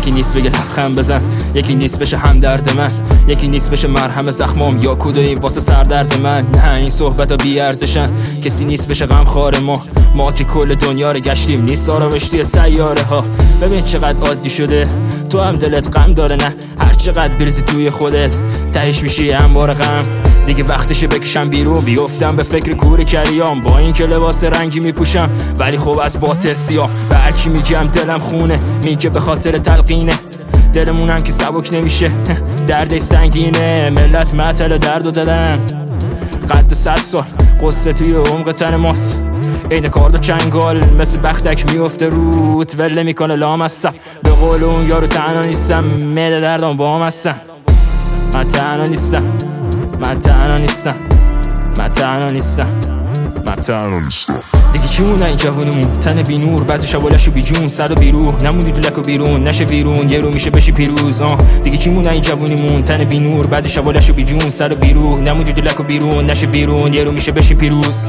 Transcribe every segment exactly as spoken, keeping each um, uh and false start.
یکی نیست بگه لبخند بزن، یکی نیست بشه همدرد من، یکی نیست بشه مرهم زخمام یا کدوی واسه سردرد من. نه این صحبتا بی ارزشن، کسی نیست بشه غم خار ما. ما که کل دنیا رو گشتیم، نیست آرامش توی سیاره ها. ببین چقدر عادی شده، تو هم دلت غم داره نه؟ هر چقدر بریزی توی خودت تهش میشی انبار غم. دیگه وقتشه بکشم بیرون، بیفتم به فکر کوری کریام. با این که لباس رنگی میپوشم ولی خب از باطن سیاه. به هرکی میگم دلم خونه، میگه به خاطر تلقینه. دلمونم که سبک نمیشه، دردش سنگینه. ملت معطل درد و دلم قد صد سال، قصه توی عمق تن ماست. عین کارد و چنگال مثل بختک میفته روت، وله میکنه لامستم. به قول اون یارو تنها نیستم، معده دردم با هم هستم. من تنها نیستم، من تنها نیستم، من تنها نیستم، من تنها نیستم. دیگه چی مونه این جوونیمون؟ تن بی نور، بعضی شبا لشو بی جون، سر و بی روح. نموندی تو لک و بیرون، نشه ویرون، یه رو میشه بشی پیروز. آه دیگه چی مونه این جوونیمون؟ تن بی نور، بعضی شبا لشو بی جون، سر و بی روح. نموندی تو لک و بیرون، نشه ویرون، یه رو میشه بشی پیروز.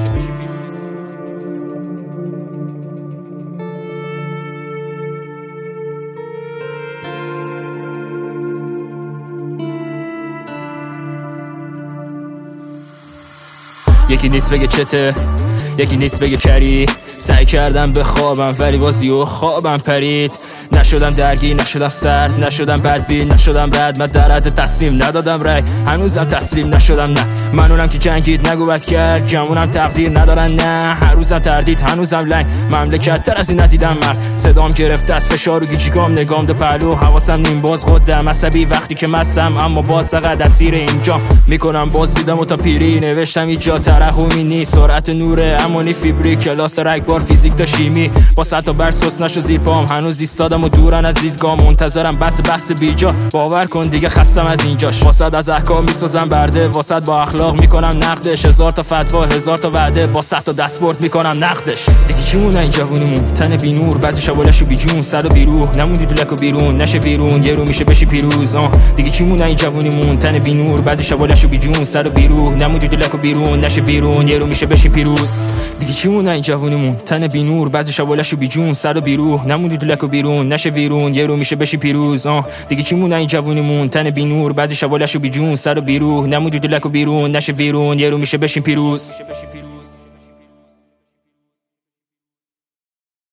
یکی نیست بگه چته، یکی نیست بگه کری. سعی کردم به خوابم ولی بازی و خوابم پرید. نشدم درگیر، نشدم سرد، نشدم بدبین، نشدم رد. من در حد تصمیم ندادم رای، هنوزم تسلیم نشدم. نه من اونم که جنگید نگو بد کرد، جمعونم تقدیر ندارن. نه هر روزم تردید، هنوزم لنگ. مملکت تر از این ندیدم مرد. صدام گرفته از فشار و گیجیگام، نگام دو پهلو، حواسم نیم باز. خودم عصبی وقتی که مستم، اما باز فقط اسیر اینجا میکنم. باز دیدم و تا پیری نوشتم اینجا ترحمی نیست. سرعت نوره امونی فیبری، کلاس رگبار، فیزیک تا شیمی. با صد تا برسوس نشو زیر پام، هنوز ایستادم و دورن از دیدگاه. منتظرم بس بحث بیجا، باور کن دیگه خستم از اینجاش. واسد از احکام میسازم برده، واسد با اخلاق میکنم نقدش. هزار تا فتوا، هزار تا وعده، با صد تا دستبرد میکنم نقدش. دیگه چی مونه این جوونیمون؟ تن بی نور، بعضی شبا لشو بی جون، سر و بی روح. نموندی تو لک و بیرون، نشه ویرون، یه رو میشه بشی پیروز. آه دیگه چی مونه این جوونیمون؟ تن بی نور، بعضی شبا لشو بی جون، سر و بی روح. نموندی تو لک و بیرون، نشه ویرون، یه رو میشه بشی پیروز. دیگه چی مونه این جوونیمون؟ تن بی نور، بعضی شبا لشو بی جون، سر و بی روح. نموندی تو لک و بیرون، نشه ویرون، یه رو میشه بشی پیروز. آه دیگه چی مونه این جوونیمون؟ تن بی نور، بعضی شبا لشو بی جون، سر و بی روح. نموندی تو لک و بیرون، نشه ویرون، یه رو میشه بشی پیروز.